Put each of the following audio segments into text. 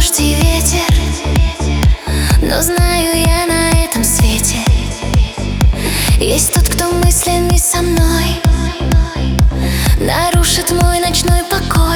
дождь и ветер, но знаю я, на этом свете есть тот, кто мыслями со мной нарушит мой ночной покой.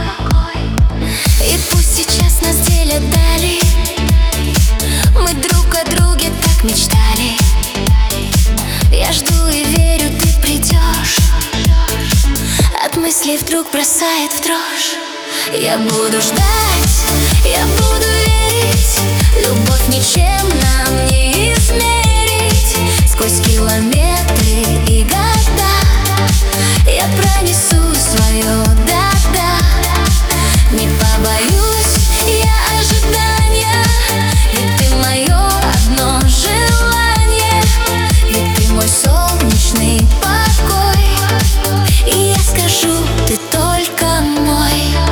И пусть сейчас нас делят дали, мы друг о друге так мечтали. Я жду и верю, ты придешь. От мыслей вдруг бросает в дрожь. Я буду ждать, я буду верить. Любовь ничем нам не измерить. Сквозь километры и года я пронесу свое да-да. Не побоюсь я ожидания, ведь ты мое одно желание. Ведь ты мой солнечный покой. И я скажу, ты только мой.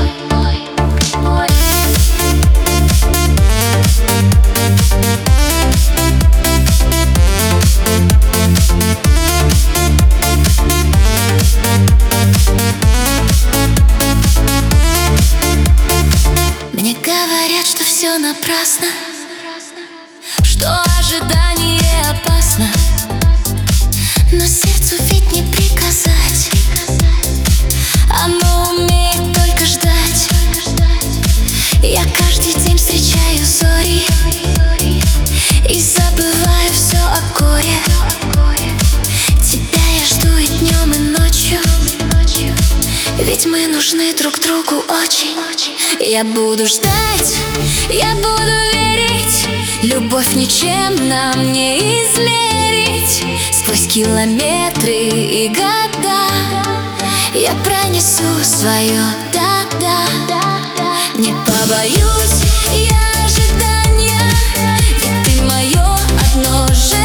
Мне говорят, что все напрасно, что ожидание опасно, но сердцу ведь не приказать. Оно умеет только ждать. Я каждый день встречаю зори и забываю все о горе. Тебя я жду и днем, и ночью, ведь мы нужны друг другу очень. Я буду ждать, я буду верить. Любовь ничем нам не измерить. Сквозь километры и года я пронесу свое да-да. Не побоюсь я ожидания, ведь ты мое одно желание.